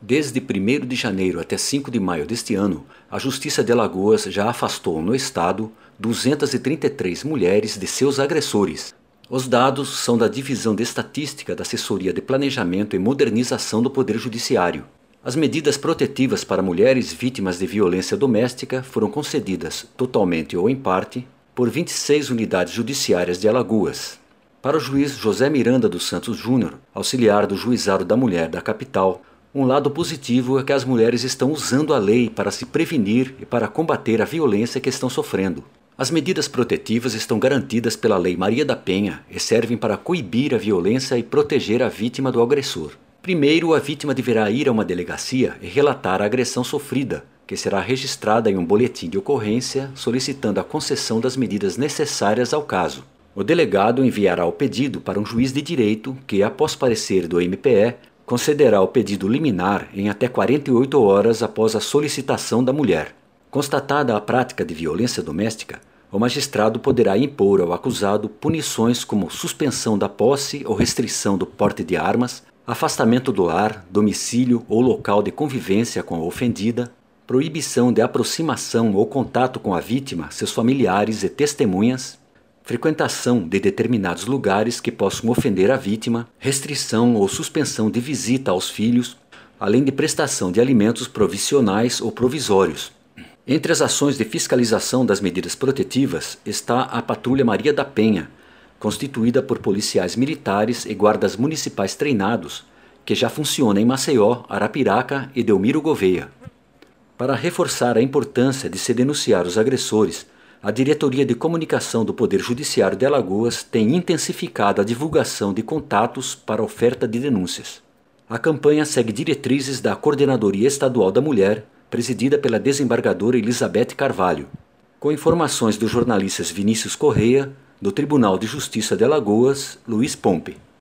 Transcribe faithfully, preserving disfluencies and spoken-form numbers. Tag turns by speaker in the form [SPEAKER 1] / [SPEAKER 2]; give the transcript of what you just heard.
[SPEAKER 1] Desde primeiro de janeiro até cinco de maio deste ano, a Justiça de Alagoas já afastou no estado duzentas e trinta e três mulheres de seus agressores. Os dados são da Divisão de Estatística da Assessoria de Planejamento e Modernização do Poder Judiciário. As medidas protetivas para mulheres vítimas de violência doméstica foram concedidas, totalmente ou em parte, por vinte e seis unidades judiciárias de Alagoas. Para o juiz José Miranda dos Santos Júnior, auxiliar do Juizado da Mulher da capital, um lado positivo é que as mulheres estão usando a lei para se prevenir e para combater a violência que estão sofrendo. As medidas protetivas estão garantidas pela Lei Maria da Penha e servem para coibir a violência e proteger a vítima do agressor. Primeiro, a vítima deverá ir a uma delegacia e relatar a agressão sofrida, que será registrada em um boletim de ocorrência solicitando a concessão das medidas necessárias ao caso. O delegado enviará o pedido para um juiz de direito que, após parecer do M P E, concederá o pedido liminar em até quarenta e oito horas após a solicitação da mulher. Constatada a prática de violência doméstica, o magistrado poderá impor ao acusado punições como suspensão da posse ou restrição do porte de armas, afastamento do lar, domicílio ou local de convivência com a ofendida, proibição de aproximação ou contato com a vítima, seus familiares e testemunhas, frequentação de determinados lugares que possam ofender a vítima, restrição ou suspensão de visita aos filhos, além de prestação de alimentos provisionais ou provisórios. Entre as ações de fiscalização das medidas protetivas está a Patrulha Maria da Penha, constituída por policiais militares e guardas municipais treinados, que já funciona em Maceió, Arapiraca e Delmiro Gouveia. Para reforçar a importância de se denunciar os agressores, a Diretoria de Comunicação do Poder Judiciário de Alagoas tem intensificado a divulgação de contatos para oferta de denúncias. A campanha segue diretrizes da Coordenadoria Estadual da Mulher, presidida pela desembargadora Elizabeth Carvalho, com informações dos jornalistas Vinícius Correia, do Tribunal de Justiça de Alagoas, Luiz Pompe.